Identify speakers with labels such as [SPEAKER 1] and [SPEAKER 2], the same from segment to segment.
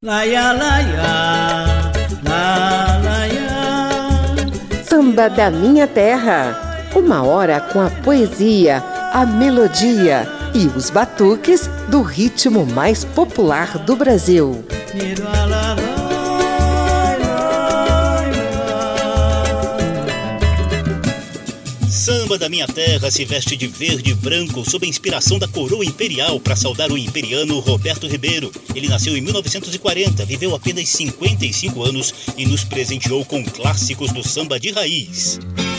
[SPEAKER 1] Laia, laia, la, laia.
[SPEAKER 2] Samba da Minha Terra. Uma hora com a poesia, a melodia e os batuques do ritmo mais popular do Brasil.
[SPEAKER 3] Samba da Minha Terra se veste de verde e branco sob a inspiração da coroa imperial para saudar o imperiano Roberto Ribeiro. Ele nasceu em 1940, viveu apenas 55 anos e nos presenteou com clássicos do samba de raiz.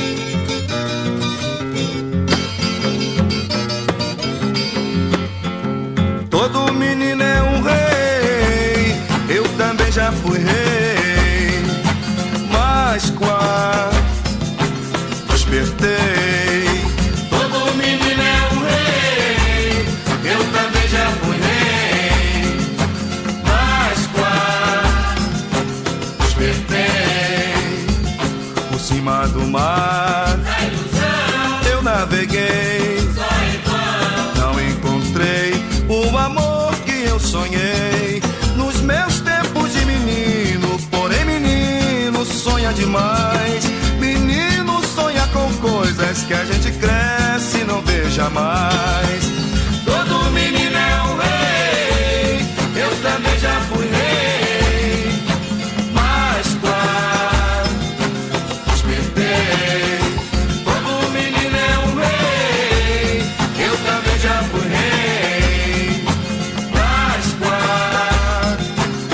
[SPEAKER 4] Todo menino é um rei, eu também já fui rei, mas quase despertei. Todo menino é um rei, eu também já fui rei, mas quase despertei. Por cima do mar, eu naveguei, não encontrei o amor que eu sonhei nos meus tempos de menino. Porém menino sonha demais, menino sonha com coisas que a gente cresce e não vê jamais. Todo menino é um rei, eu também já fui rei, mas quase despertei. Todo menino é um rei, eu também já fui rei, mas quase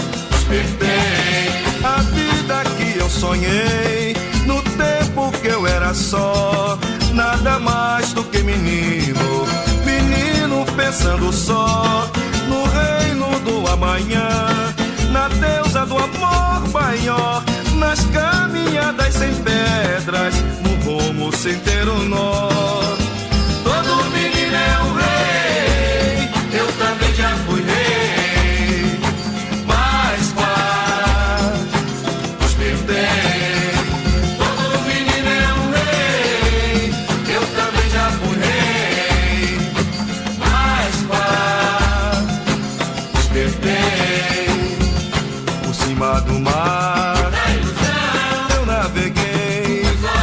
[SPEAKER 4] despertei. A vida que eu sonhei no tempo que eu era só, nada mais do que menino, menino pensando só no reino do amanhã, na deusa do amor maior, nas caminhadas sem pedras, no rumo sem ter um nó. Todo menino é um rei, eu também já fui rei, mas quase despertei. Todo menino é um rei, eu também já fui rei, mas quase despertei. Por cima do mar, eu naveguei,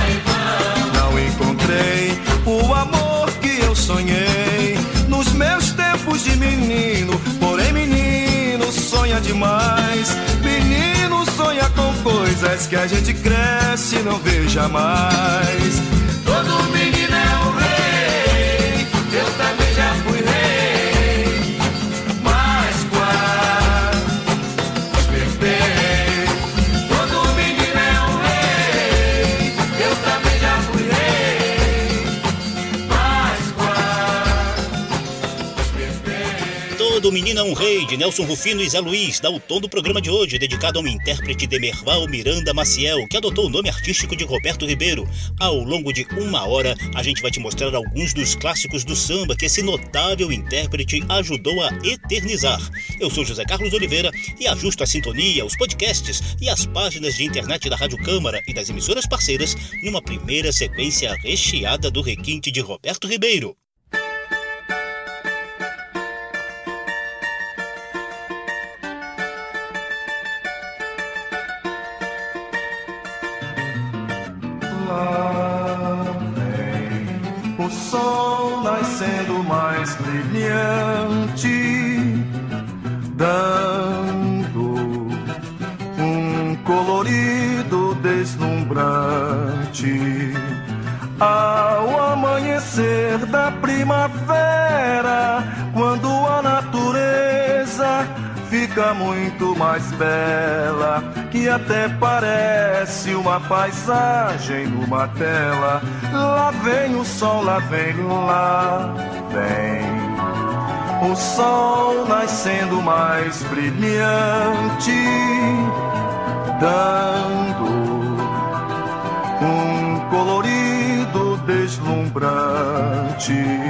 [SPEAKER 4] não encontrei o amor que eu sonhei nos meus tempos de menino. Porém menino sonha demais, menino sonha com coisas que a gente cresce e não vê jamais. Todo menino é um rei, eu também já fui rei, mas quase despertei. Todo menino é um rei, eu também já fui rei, mas quase despertei.
[SPEAKER 3] Todo menino é um rei, de Nelson Rufino e Zé Luiz, dá o tom do programa de hoje, dedicado a um intérprete de Merval Miranda Maciel, que adotou o nome artístico de Roberto Ribeiro. Ao longo de uma hora, a gente vai te mostrar alguns dos clássicos do samba que esse notável intérprete ajudou a eternizar. Eu sou José Carlos Oliveira e ajusto a sintonia, os podcasts e as páginas de internet da Rádio Câmara e das emissoras parceiras numa primeira sequência recheada do requinte de Roberto Ribeiro.
[SPEAKER 4] Lá vem o sol nascendo mais brilhante, dando um colorido deslumbrante. Ao amanhecer da primavera, quando a natureza fica muito mais bela, que até parece uma paisagem numa tela. Lá vem o sol, lá vem o sol nascendo mais brilhante, dando um colorido deslumbrante.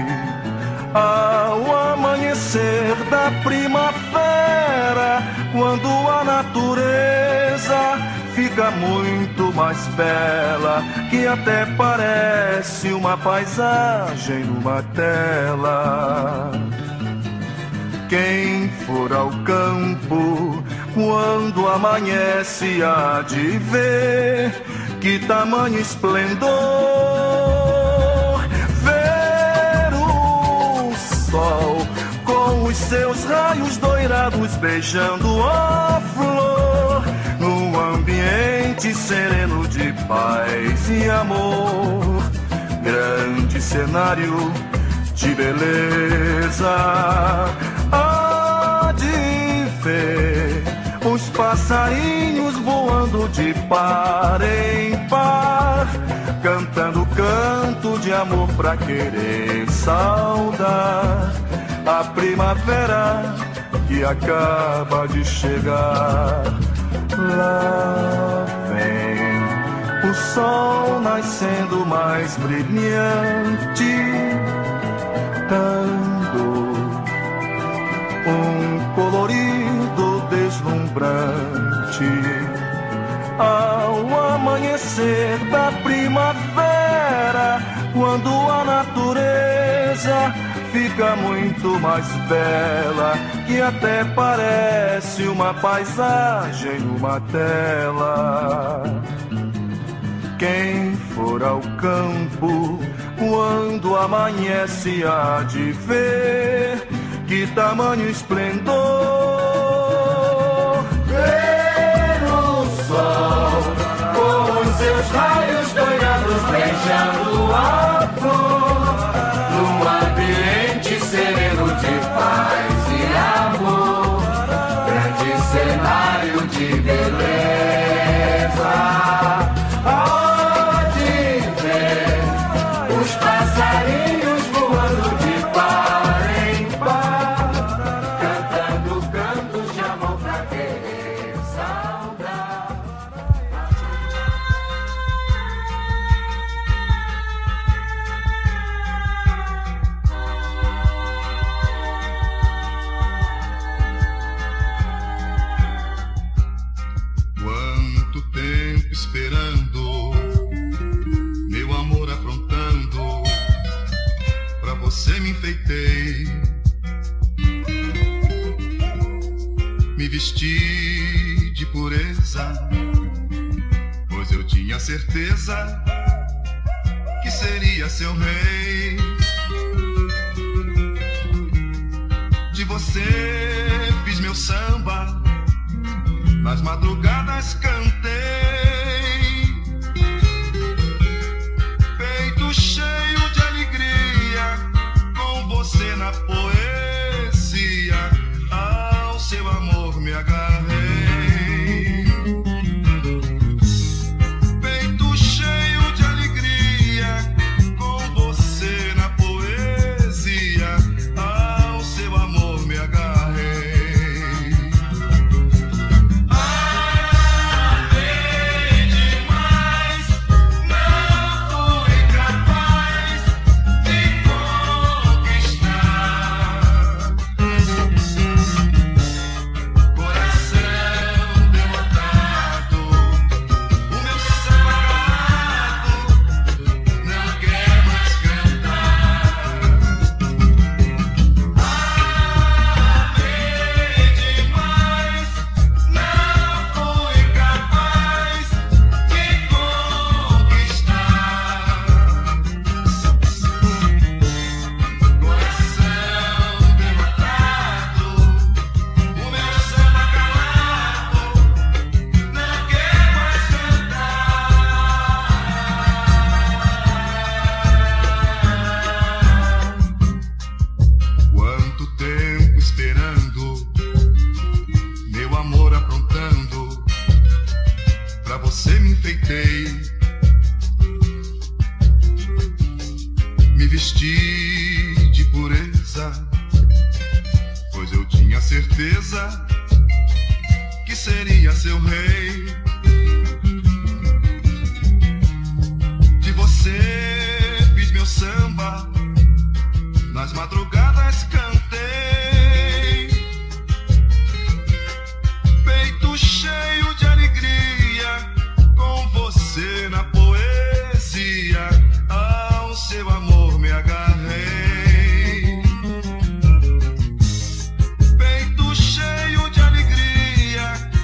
[SPEAKER 4] Ao amanhecer da primavera, quando a natureza fica muito mais bela, que até parece uma paisagem numa tela. Quem for ao campo quando amanhece há de ver que tamanho esplendor, ver o sol com os seus raios doirados beijando a flor, num ambiente sereno de paz e amor, grande cenário de beleza. Há de ver os passarinhos voando de par em par, cantando canto de amor pra querer saudar a primavera que acaba de chegar. Lá vem o sol nascendo mais brilhante, dando um colorido deslumbrante ao amanhecer da primavera, quando a natureza fica muito mais bela, que até parece uma paisagem numa tela. Quem for ao campo quando amanhece há de ver que tamanho esplendor, ver o sol com os seus raios doirados beijando a flor, num ambiente sereno de paz e amor, grande cenário de beleza. Passarinhos voando de par em par, cantando cantos de amor pra querer saudar.
[SPEAKER 5] Quanto tempo esperando, meu amor aprontando, pra você me enfeitei, me vesti de pureza, pois eu tinha certeza que seria seu rei. De você fiz meu samba, nas madrugadas cantei, peito cheio de alegria, com você na poesia, ao seu amor me agarrei. Peito cheio de alegria, com você na poesia, ao seu amor me agarrei. Certeza que seria seu rei. De você fiz meu samba, nas madrugadas cantei, peito cheio de alegria, com você na poesia, ao seu amor me agarrei. Cheio de alegria,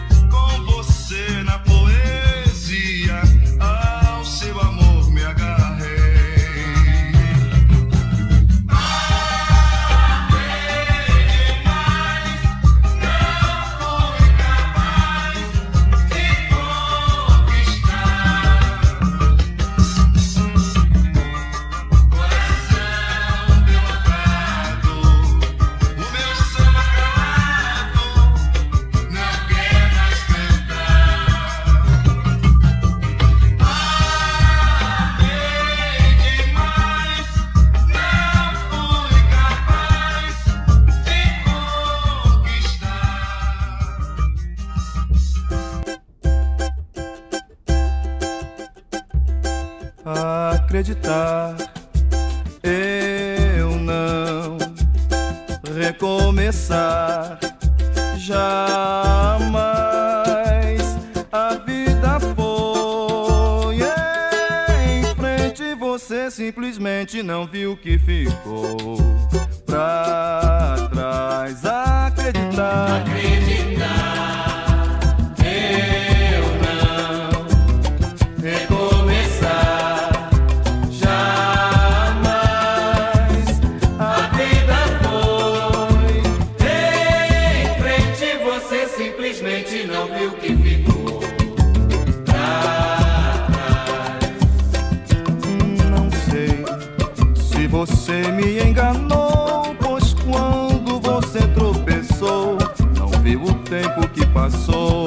[SPEAKER 4] acreditar, eu não recomeçar jamais. A vida foi em frente, você simplesmente não viu que ficou pra trás. Acreditar, eu não recomeçar jamais. A vida foi em frente, você simplesmente não viu que ficou pra trás. Não sei se você me enganou, pois quando você tropeçou, não viu o tempo que passou.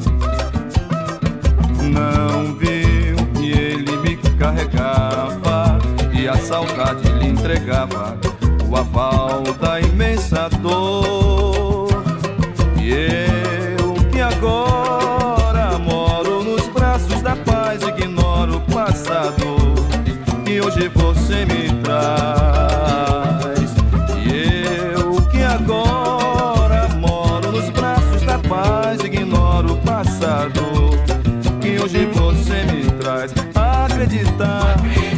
[SPEAKER 4] Não viu que ele me carregava e a saudade lhe entregava o aval da imensa dor. E eu que agora moro nos braços da paz, ignoro o passado que hoje você me traz. E eu que agora moro nos braços da paz, ignoro o passado que hoje você me traz. Acreditar,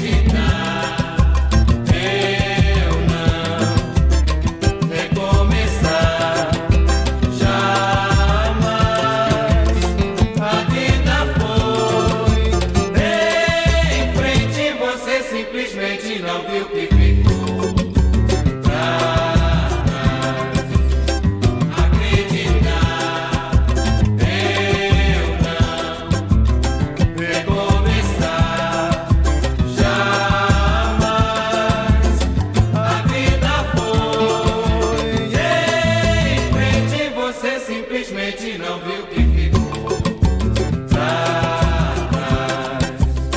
[SPEAKER 4] eu não recomeçar jamais. A vida foi em frente, você simplesmente não viu que ficou pra trás. Acreditar, eu não recomeçar jamais. A vida foi em frente, você simplesmente não viu que ficou pra trás.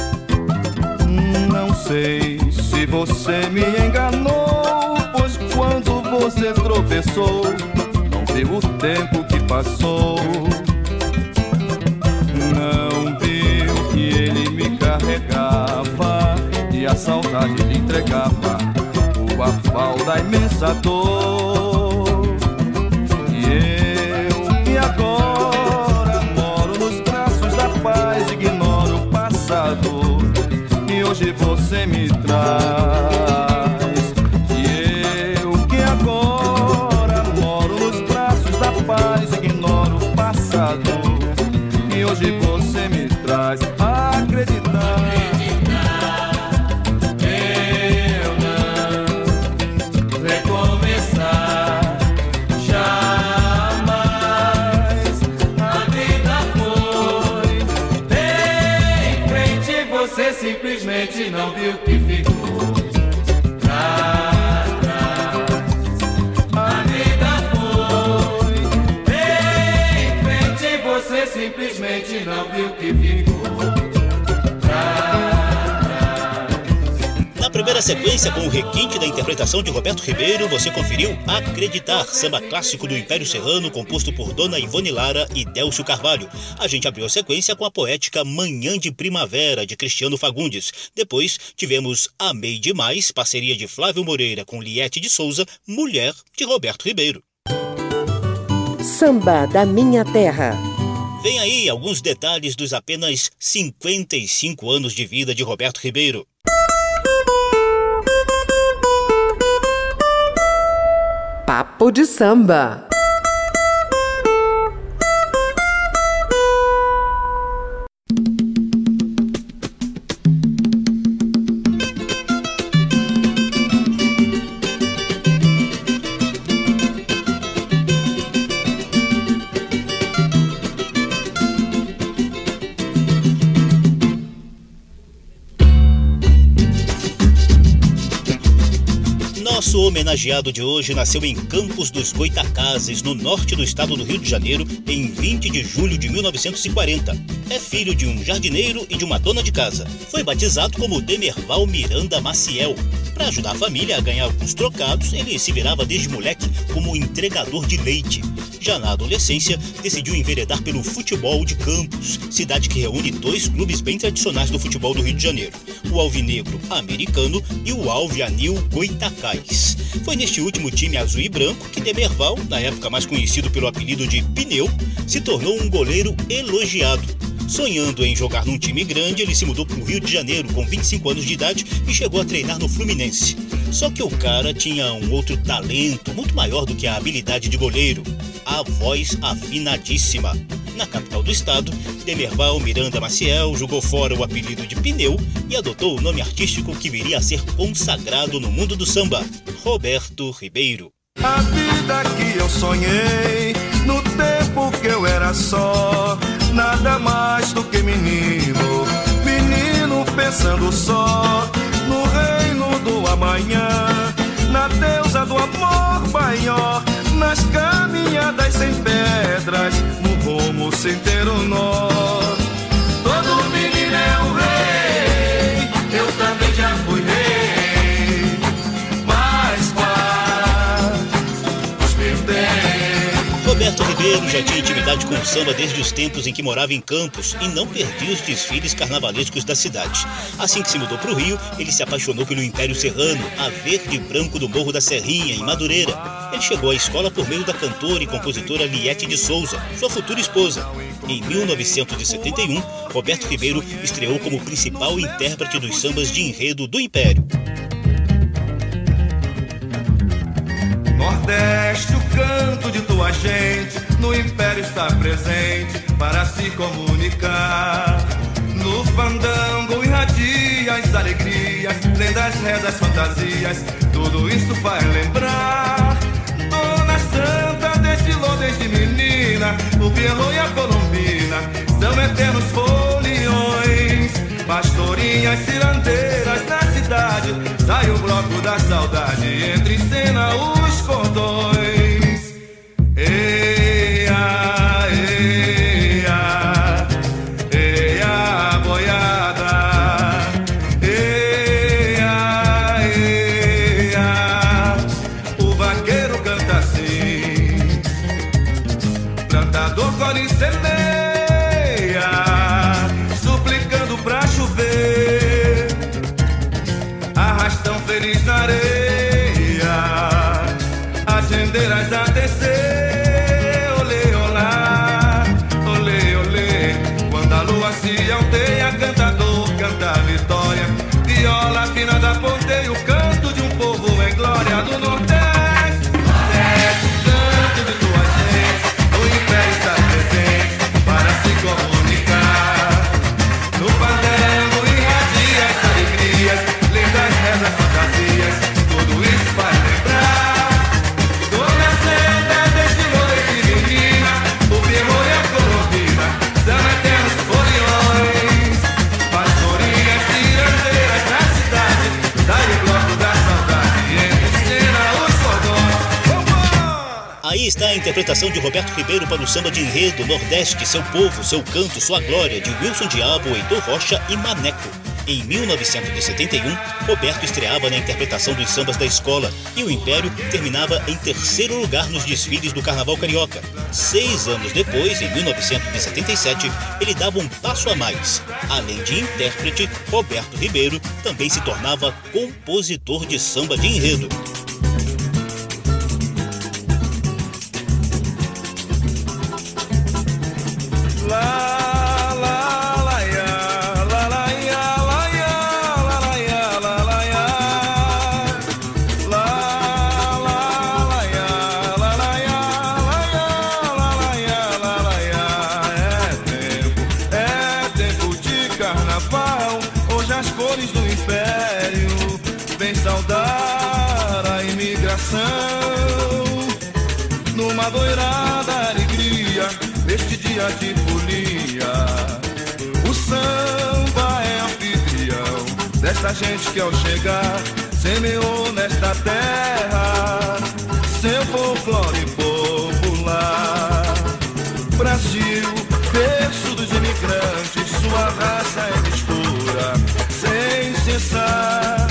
[SPEAKER 4] Não sei se você me enganou, pois quando você tropeçou, não viu o tempo que passou. Não viu que ele me carregava e a saudade lhe entregava o aval da imensa dor. E eu que agora moro nos braços da paz, ignoro o passado que hoje você me traz. E eu que agora moro nos braços da paz, ignoro o passado que hoje você me traz. Acreditar, eu não recomeçar jamais. A vida foi em frente, você simplesmente não viu que ficou pra trás. A vida foi em frente, você simplesmente não viu que ficou pra trás.
[SPEAKER 3] Na primeira sequência, com o requinte da interpretação de Roberto Ribeiro, você conferiu Acreditar, samba clássico do Império Serrano, composto por Dona Ivone Lara e Délcio Carvalho. A gente abriu a sequência com a poética Manhã de Primavera, de Cristiano Fagundes. Depois tivemos Amei Demais, parceria de Flávio Moreira com Liete de Souza, Mulher, de Roberto Ribeiro.
[SPEAKER 2] Samba da Minha Terra.
[SPEAKER 3] Vem aí alguns detalhes dos apenas 55 anos de vida de Roberto Ribeiro.
[SPEAKER 2] Papo de Samba.
[SPEAKER 3] Nosso homenageado de hoje nasceu em Campos dos Goitacazes, no norte do estado do Rio de Janeiro, em 20 de julho de 1940. É filho de um jardineiro e de uma dona de casa. Foi batizado como Demerval Miranda Maciel. Para ajudar a família a ganhar alguns trocados, ele se virava desde moleque como entregador de leite. Já na adolescência, decidiu enveredar pelo futebol de Campos, cidade que reúne dois clubes bem tradicionais do futebol do Rio de Janeiro, o Alvinegro Americano e o Alvianil Goitacás. Foi neste último time azul e branco que Demerval, na época mais conhecido pelo apelido de Pneu, se tornou um goleiro elogiado. Sonhando em jogar num time grande, ele se mudou para o Rio de Janeiro com 25 anos de idade e chegou a treinar no Fluminense. Só que o cara tinha um outro talento muito maior do que a habilidade de goleiro: a voz afinadíssima. Na capital do estado, Demerval Miranda Maciel jogou fora o apelido de Pneu e adotou o nome artístico que viria a ser consagrado no mundo do samba: Roberto Ribeiro.
[SPEAKER 4] A vida que eu sonhei no tempo que eu era só, nada mais do que menino, menino pensando só no reino do amanhã, na deusa do amor maior, nas caminhadas sem pedras, no rumo sem ter um nó. Todo menino é um rei, eu também já fui rei, mas para os meus tempos.
[SPEAKER 3] Roberto Ribeiro já tinha intimidade com o samba desde os tempos em que morava em Campos e não perdia os desfiles carnavalescos da cidade. Assim que se mudou para o Rio, ele se apaixonou pelo Império Serrano, a verde e branco do Morro da Serrinha, em Madureira. Ele chegou à escola por meio da cantora e compositora Liete de Souza, sua futura esposa. Em 1971, Roberto Ribeiro estreou como principal intérprete dos sambas de enredo do Império.
[SPEAKER 4] Nordeste, o canto de tua gente, no Império está presente para se comunicar. No fandango irradia as alegrias, lendas, rezas, fantasias, tudo isso faz lembrar. Dona Santa desfilou desde menina, o Pierrot e a Colombina são eternos foliões. Pastorinhas cirandeiras na cidade, sai o bloco da saudade, entra em cena os cordões. Eia, eia, eia, boiada. Eia, eia, o vaqueiro canta assim, plantador colhe semeia, suplicando pra chover, arrastão feliz na areia, as rendeiras a descer, olê, olá, olê, olê. Quando a lua se alteia, cantador canta a vitória, viola fina da ponteia, o canto de um povo em glória do Nordeste. Nordeste, o canto de tua gente, o Império está presente para se comunicar. No fandango irradia as alegrias, lendas, rezas, fantasias, tudo isso faz lembrar. Dona Santa desfilou desde menina, o Pierrot e a Colombina são eternos foliões. Pastorinhas cirandeiras na cidade, sai o bloco da saudade, entra em cena os cordões. Vambora!
[SPEAKER 3] Aí está a interpretação de Roberto Ribeiro para o samba de enredo Nordeste, seu povo, seu canto, sua glória, de Wilson Diabo, Heitor Rocha e Maneco. Em 1971, Roberto estreava na interpretação dos sambas da escola e o Império terminava em terceiro lugar nos desfiles do Carnaval Carioca. 6 anos depois, em 1977, ele dava um passo a mais. Além de intérprete, Roberto Ribeiro também se tornava compositor de samba de enredo.
[SPEAKER 4] Numa doirada alegria, neste dia de folia, o samba é anfitrião dessa gente que ao chegar semeou nesta terra seu folclore popular. Brasil, berço dos imigrantes, sua raça é mistura sem cessar.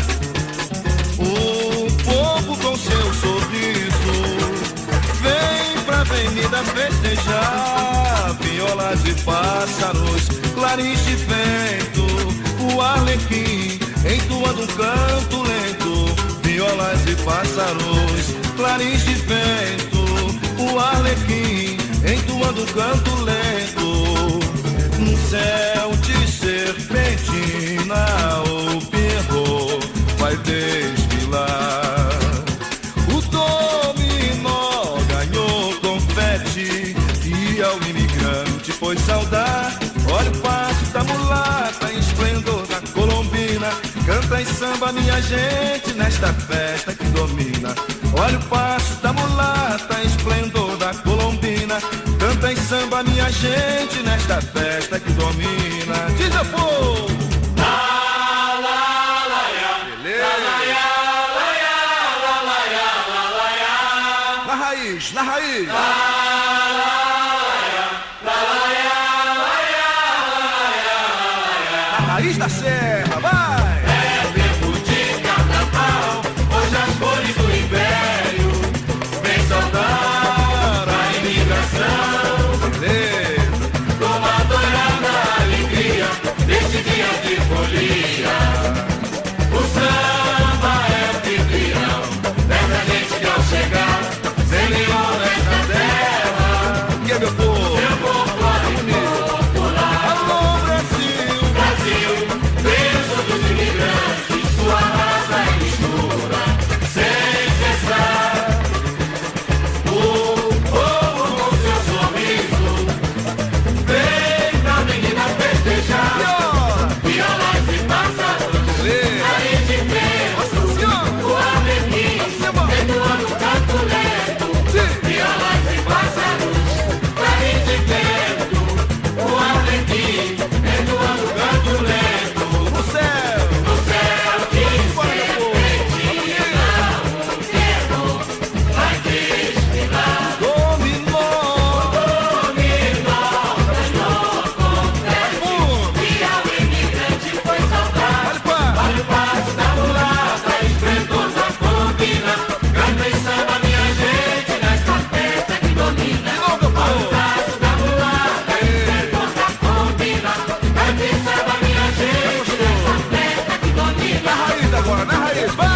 [SPEAKER 4] O povo com seu sorriso vem pra avenida festejar. Violas e pássaros, clarins de vento, o arlequim entoando um canto lento. Violas e pássaros, clarins de vento, o arlequim entoando um canto lento. No céu de serpentina o Pierrot vai desfilar. O dominó ganhou confete e ao imigrante foi saudar. Olha o passo da mulata, esplendor da colombina. Canta em samba minha gente nesta festa que domina. Olha o passo da mulata, esplendor da colombina. Canta em samba minha gente nesta festa que domina. Diz a povo! Na raiz, na raiz! Na raiz da serra, vai!
[SPEAKER 5] É tempo de carnaval, hoje as cores do império vem saudar a imigração.
[SPEAKER 4] Beleza!
[SPEAKER 5] Toma doirada alegria deste dia de folia. O samba é anfitrião dessa gente que ao chegar semeou nesta terra.
[SPEAKER 4] Que é meu povo?
[SPEAKER 5] Meu povo popular.
[SPEAKER 4] Alô, Brasil!
[SPEAKER 5] Brasil, berço dos imigrantes, sua raça é mistura sem cessar. O povo com seu sorriso vem pra menina festejar. Violas e pássaros, clarins de vento, o arlequim entoando um canto lento. Violas e pássaros, clarins de vento, o arlequim entoando um canto lento.
[SPEAKER 4] No céu!
[SPEAKER 5] No céu de serpentina, o Pierrot vai desfilar.
[SPEAKER 4] Dominó!
[SPEAKER 5] Ganhou confete e ao imigrante foi saudar.
[SPEAKER 4] Olha pá!
[SPEAKER 5] Olha o passo da mulata, esplendor da colombina. Canta e samba minha gente nesta festa que domina.
[SPEAKER 4] De novo, meu
[SPEAKER 5] Olha o
[SPEAKER 4] povo!
[SPEAKER 5] passo da mulata, esplendor da colombina. Canta e samba minha gente nesta festa que domina.
[SPEAKER 4] Na raiz agora, na raiz, vai!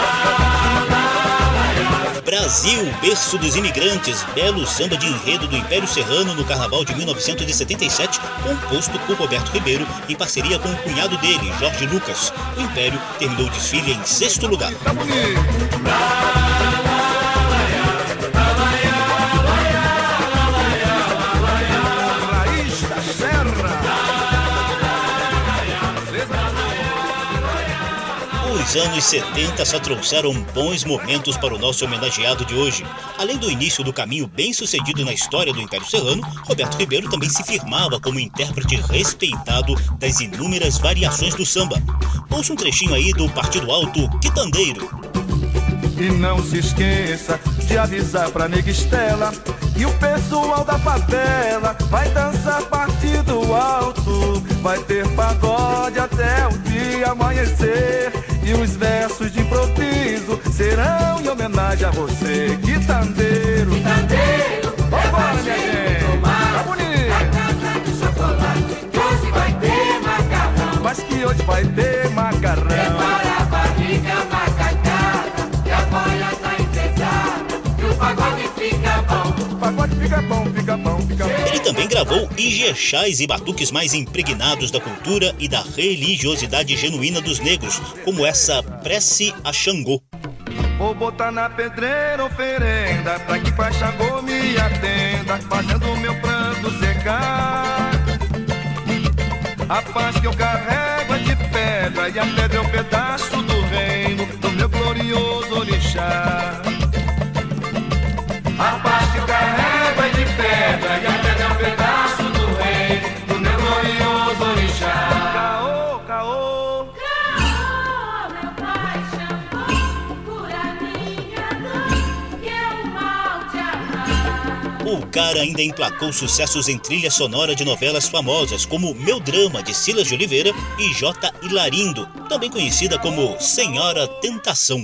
[SPEAKER 3] Brasil, berço dos imigrantes, belo samba de enredo do Império Serrano no Carnaval de 1977, composto por Roberto Ribeiro em parceria com o cunhado dele, Jorge Lucas. O Império terminou o desfile em 6º lugar.
[SPEAKER 4] Tá bonito! Raiz da serra!
[SPEAKER 3] Os anos 70 só trouxeram bons momentos para o nosso homenageado de hoje. Além do início do caminho bem sucedido na história do Império Serrano, Roberto Ribeiro também se firmava como intérprete respeitado das inúmeras variações do samba. Ouça um trechinho aí do Partido Alto Quitandeiro.
[SPEAKER 4] E não se esqueça de avisar pra nega Estela que o pessoal da favela vai dançar Partido Alto. Vai ter pagode até o dia amanhecer e os versos de improviso serão em homenagem a você, quitandeiro.
[SPEAKER 5] Quitandeiro,
[SPEAKER 4] Vambora, minha gente! Tá bonito!
[SPEAKER 5] casa de chocolate, que hoje vai ter macarrão.
[SPEAKER 4] Mas que hoje vai ter macarrão.
[SPEAKER 5] Prepara a barriga macacada, que a boia tá empesada, que o pagode fica bom.
[SPEAKER 4] O pagode fica bom, fica bom, fica bom.
[SPEAKER 3] Ele também gravou ijexás e batuques mais impregnados da cultura e da religiosidade genuína dos negros, como essa Prece a Xangô.
[SPEAKER 4] Vou botar na pedreira oferenda pra que Pai Xangô me atenda, fazendo o meu pranto secar. A paz que eu carrego é de pedra e a pedra é um pedaço do reino do meu glorioso orixá.
[SPEAKER 5] A paz que eu carrego é de pedra e a pedra é um pedaço do reino do meu glorioso orixá.
[SPEAKER 4] Caô, caô.
[SPEAKER 6] Caô, meu pai Xangô.
[SPEAKER 3] cara ainda emplacou sucessos em trilha sonora de novelas famosas como Meu Drama, de Silas de Oliveira, e J. Hilarindo, também conhecida como Senhora Tentação.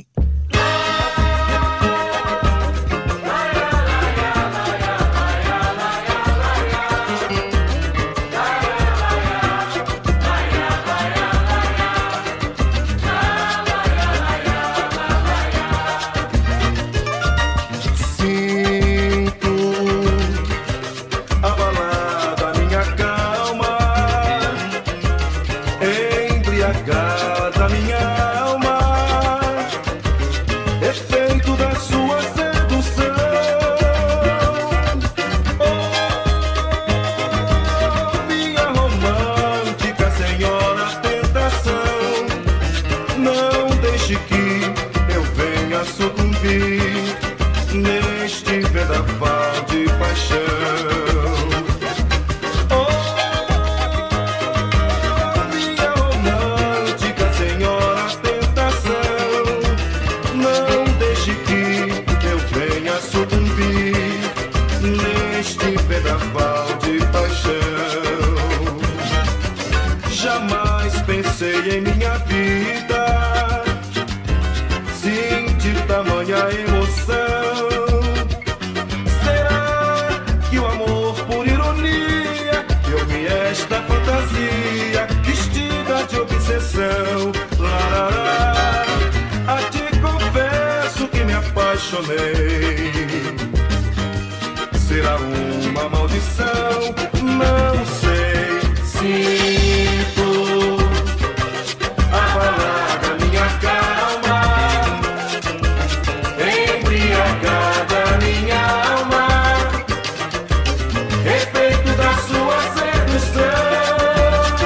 [SPEAKER 4] Embriagada minha alma, efeito da sua sedução. Oh, minha romântica senhora tentação, não deixe que eu venha sucumbir neste vendaval de paixão. Jamais pensei em minha vida sentir tamanha emoção. Será que o amor por ironia deu-me esta fantasia vestida de obsessão? A te confesso que me apaixonei. Será uma maldição? Não sei. Sinto abalar a minha calma, embriagada minha alma, efeito da sua sedução.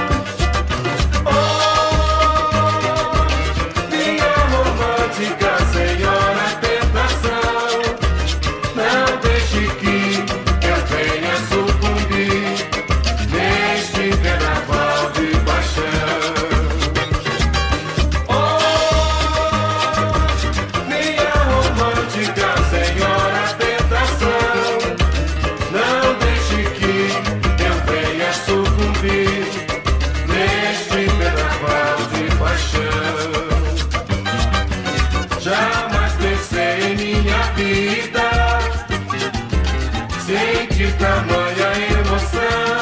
[SPEAKER 4] Oh, minha romântica senhora tentação, não deixe que eu venha sucumbir neste vendaval de paixão. Oh, minha romântica senhora tentação, não deixe que eu venha sucumbir neste vendaval de paixão. Jamais pensei em minha vida sentir tamanha emoção.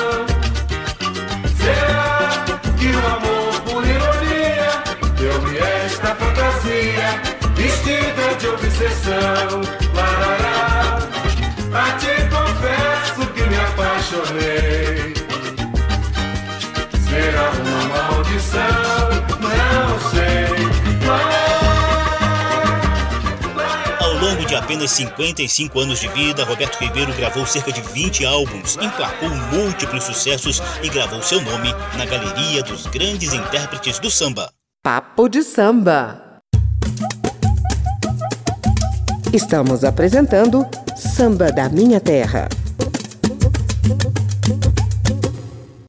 [SPEAKER 4] Será que o amor por ironia deu-me esta fantasia vestida de obsessão? Larará, a te confesso que me apaixonei. Será uma maldição? Não sei.
[SPEAKER 3] Ao longo de apenas 55 anos de vida, Roberto Ribeiro gravou cerca de 20 álbuns, emplacou múltiplos sucessos e gravou seu nome na galeria dos grandes intérpretes do samba.
[SPEAKER 2] Papo de Samba. Estamos apresentando Samba da Minha Terra.